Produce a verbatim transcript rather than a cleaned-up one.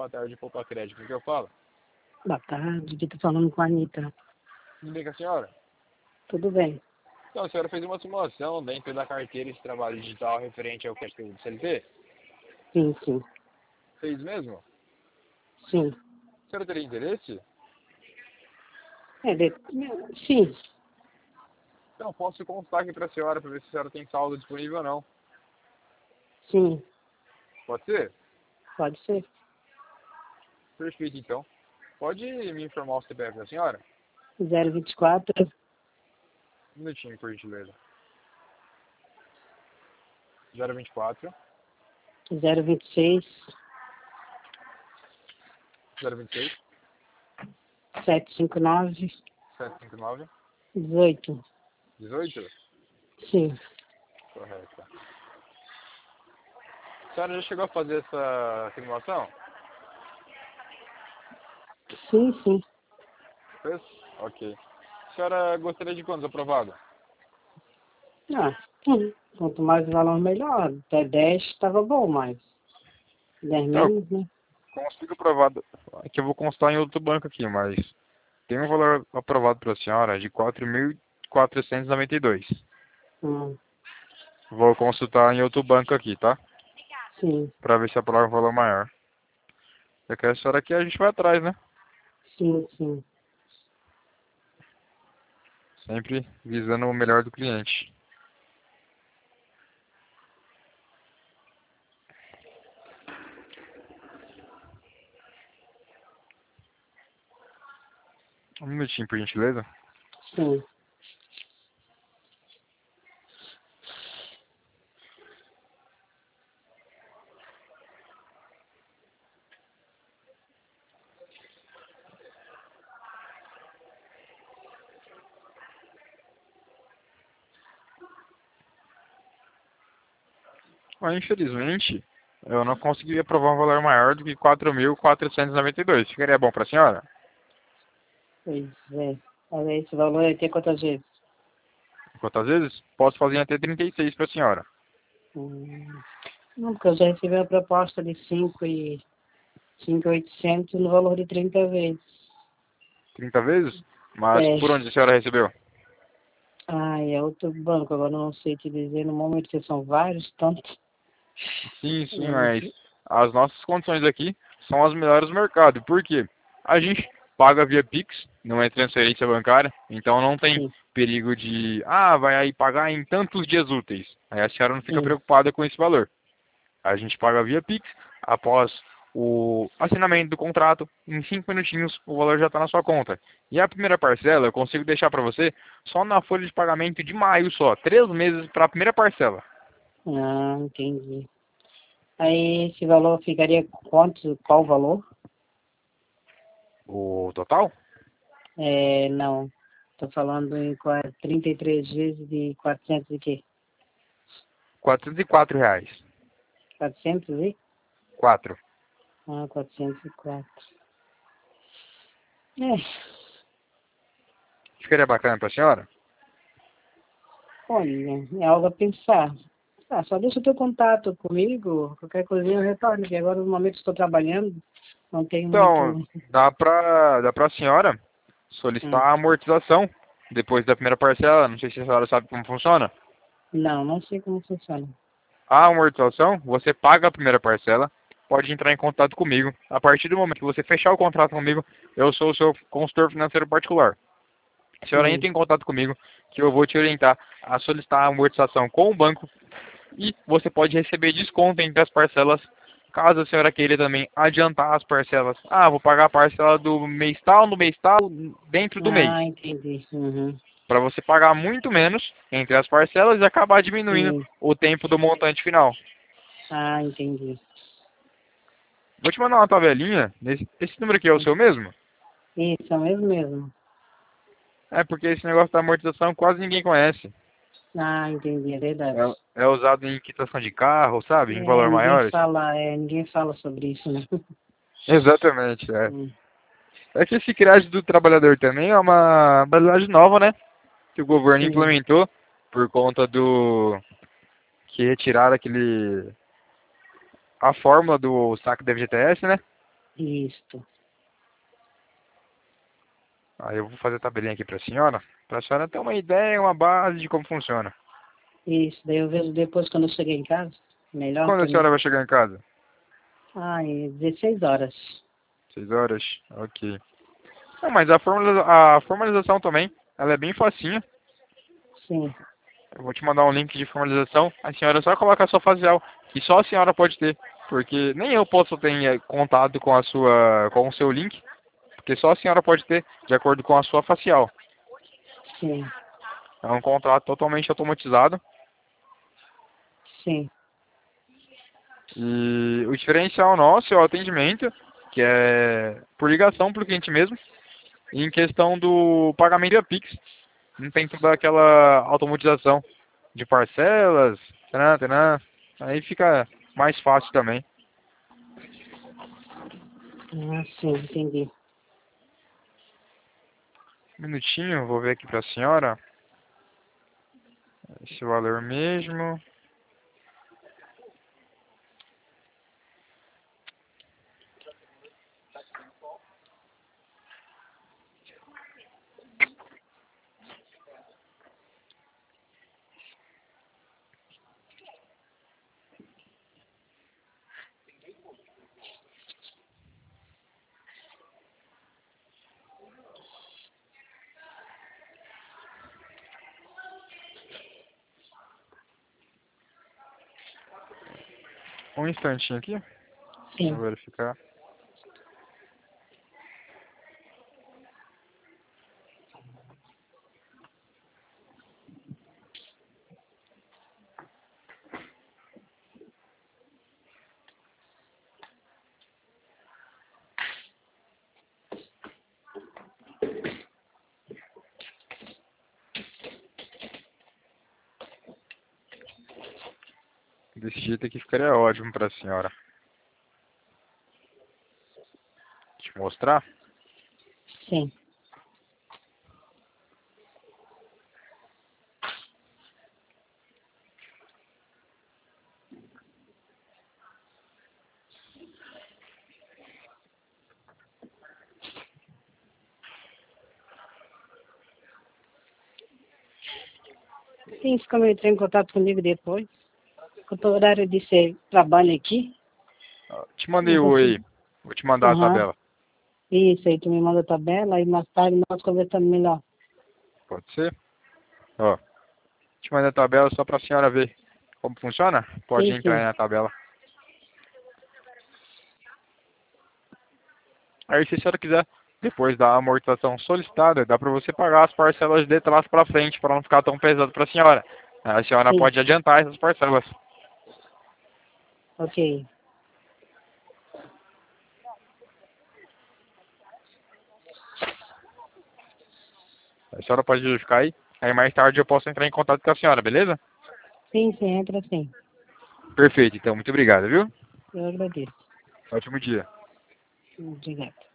boa tarde, Poupa Crédito. O que eu falo? Boa tarde, que tô falando com a Anitta. Tudo bem com a senhora? Tudo bem? Então, a senhora fez uma simulação dentro da carteira de trabalho digital referente ao crédito do C L T? Sim, sim. Fez mesmo? Sim. A senhora teria interesse? É, de... Sim. Então, posso constar aqui para a senhora para ver se a senhora tem saldo disponível ou não. Sim. Pode ser? Pode ser. Perfeito, então. Pode me informar o C P F da senhora? zero vinte e quatro, Um minutinho, por gentileza. zero vinte e quatro, zero vinte e seis, zero vinte e seis, setecentos e cinquenta e nove, setecentos e cinquenta e nove, dezoito. dezoito? Sim. Correto. A senhora já chegou a fazer essa simulação? Sim, sim. Fez? Ok. A senhora gostaria de quantos aprovado? Ah, hum. Quanto mais valor, melhor. Até dez estava bom, mas dez Então, menos, né? consigo aprovado. Aqui eu vou constar em outro banco aqui, mas tem um valor aprovado para a senhora de quatro mil quatrocentos e noventa e dois. Hum. Vou consultar em outro banco aqui, tá? Sim, Para ver se aprova um valor maior. Eu quero a senhora aqui, a gente vai atrás, né? sim, sim. Sempre visando o melhor do cliente. Um minutinho, por gentileza. Sim. Mas, infelizmente, eu não consegui aprovar um valor maior do que quatro mil quatrocentos e noventa e dois. Ficaria bom para a senhora? Pois é. Olha, esse valor é até quantas vezes? Quantas vezes? Posso fazer em até trinta e seis para a senhora. Hum. Não, porque eu já recebi a proposta de cinco e cinco mil e oitocentos no valor de trinta vezes. trinta vezes? Mas É. por onde a senhora recebeu? Ah, é outro banco, agora eu não sei te dizer no momento, que são vários, tantos. Sim, sim, mas É, as nossas condições aqui são as melhores do mercado. Por quê? A gente paga via Pix, não é transferência bancária, então não tem sim, perigo de, ah, vai aí pagar em tantos dias úteis. Aí a senhora não fica sim, preocupada com esse valor. A gente paga via Pix, após o assinamento do contrato, em cinco minutinhos o valor já está na sua conta. E a primeira parcela eu consigo deixar para você só na folha de pagamento de maio só, três meses para a primeira parcela. ah, entendi. Aí esse valor ficaria quanto, qual o valor? O total? É, não, tô falando em qua- trinta e três vezes de quatrocentos e quê? quatrocentos e quatro reais. quatrocentos e? quatro. Ah, quatrocentos e quatro. É, Ficaria bacana para a senhora? olha, é algo a pensar. Ah, só deixa o teu contato comigo, qualquer coisinha eu retorno, que agora no momento estou trabalhando, não tenho Então, muito... dá para dá para a senhora solicitar Hum. a amortização depois da primeira parcela. Não sei se a senhora sabe como funciona. Não, não sei como funciona. A amortização, você paga a primeira parcela, pode entrar em contato comigo. A partir do momento que você fechar o contrato comigo, eu sou o seu consultor financeiro particular. A senhora Sim. entra em contato comigo, que eu vou te orientar a solicitar a amortização com o banco e você pode receber desconto entre as parcelas, caso a senhora queira também adiantar as parcelas. Ah, vou pagar a parcela do mês tal, no mês tal, dentro do mês. Ah, entendi. Uhum. Para você pagar muito menos entre as parcelas e acabar diminuindo Sim. o tempo do montante final. Ah, entendi. Vou te mandar uma tabelinha. Nesse, esse número aqui é o seu mesmo? Isso, é mesmo mesmo. É porque esse negócio da amortização quase ninguém conhece. Ah, entendi, é verdade. É, é usado em quitação de carro, sabe? Em É, valor ninguém maiores. fala, é, ninguém fala sobre isso, né? Exatamente, é. Hum, É que esse crédito do trabalhador também é uma modalidade nova, né? Que o governo sim. implementou por conta do que retiraram aquele a fórmula do saque do F G T S, né? Isto. Aí eu vou fazer a tabelinha aqui para a senhora, para a senhora ter uma ideia, uma base de como funciona. Isso. Daí eu vejo depois quando eu cheguei em casa. Melhor Quando para a mim. senhora vai chegar em casa? Ah, e dezesseis horas. Seis horas? Ok. Não, mas a, formaliza a formalização também, ela é bem facinha. Sim. Eu vou te mandar um link de formalização. A senhora só coloca a sua facial, que só a senhora pode ter. Porque nem eu posso ter eh, contato com a sua, com o seu link, porque só a senhora pode ter, de acordo com a sua facial. Sim. É um contrato totalmente automatizado. Sim. E o diferencial nosso é o atendimento, que é por ligação para o cliente mesmo. E em questão do pagamento via Pix, não tem toda aquela automatização de parcelas, tanã, tanã. Aí fica mais fácil também. Ah, sim, entendi. Um minutinho, vou ver aqui para a senhora. Esse valor mesmo. Um instantinho aqui. Vou Sim. verificar. Desse jeito aqui ficaria ótimo para a senhora. Deixa eu mostrar. Sim. Sim, como entrar em contato comigo depois. Quanto ao horário de ser trabalho aqui, Te mandei não o aí. consigo. Vou te mandar a Aham. tabela. Isso aí, tu me manda a tabela e mais tarde nós conversamos melhor. Pode ser? Ó, te mandei a tabela só para a senhora ver como funciona. Pode Sim, entrar aí sim. na tabela. Aí se a senhora quiser, depois da amortização solicitada, dá para você pagar as parcelas de trás para frente, para não ficar tão pesado para a senhora. A senhora Sim. pode adiantar essas parcelas. Ok. A senhora pode verificar aí. Aí mais tarde eu posso entrar em contato com a senhora, beleza? Sim, sim, entra sim. Perfeito, então. Muito obrigado, viu? Eu agradeço. Ótimo dia. Obrigado.